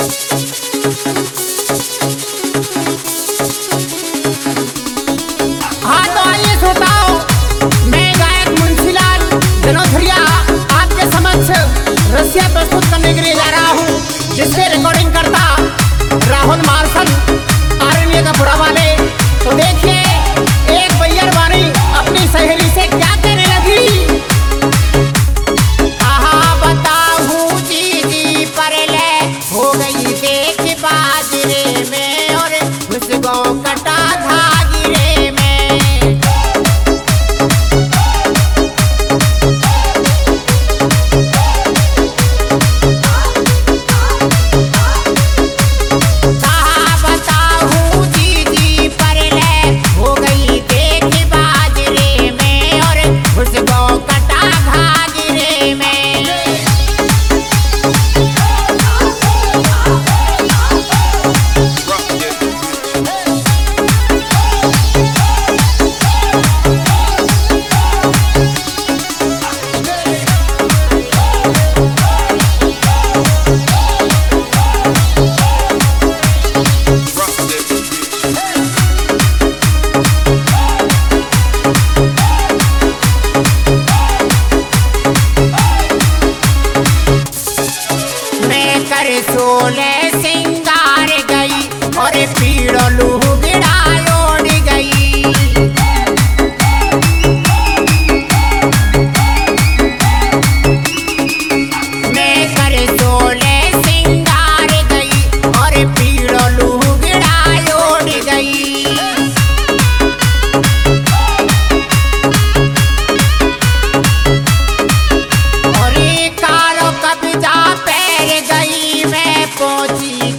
हाँ तो आइए श्रोताओं, मैं गायक मुंशीलाल जनोधरिया आपके समक्ष रसिया प्रस्तुत करने के लिए जा रहा हूँ, जिससे रिकॉर्डिंग करता राहुल मार्शल आरण्य का बुरा वाले। तो देखिए एक बैयर वाणी अपनी सहेली से क्या कहने लगी। आहा बताऊं जी पर ले हो गई देख बाजरे में और उस गौ कटा धागिरे में। सोले सिंगार गई और पीड़लू गिड़ायोड़ गई। मैं कर सोले सिंगार गई और पीड़लू गिड़ायोड़ गई। और कालो कब्जा पैर गई मैं पहुंची